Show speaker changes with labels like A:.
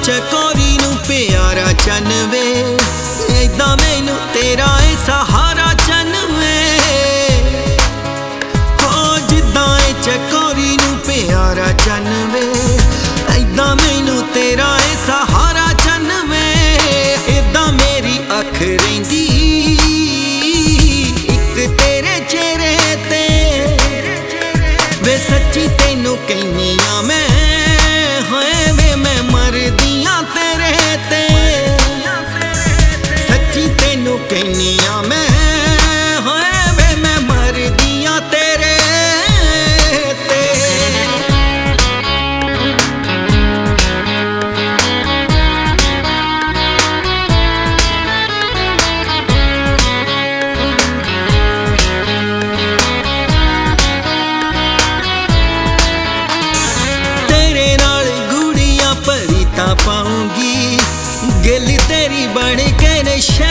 A: चकोरी नू प्यारा चन वे ऐदा मैनू तेरा ए सहारा चन वे हो जिद्दां ए चकोरी नू प्यारा चन वे ऐदा मैनू तेरा ए सहारा चन वे ऐदा मेरी अख रहिंदी इक तेरे चेहरे ते वे सच्ची तैनू कहनी आ मैं तेरे ते सच्ची तेनू कहनी आ मैं होए वे मैं मर दिया तेरे ते तेरे नाल गुड़िया भरी तां पाऊंगी गिल तेरी बन के नशा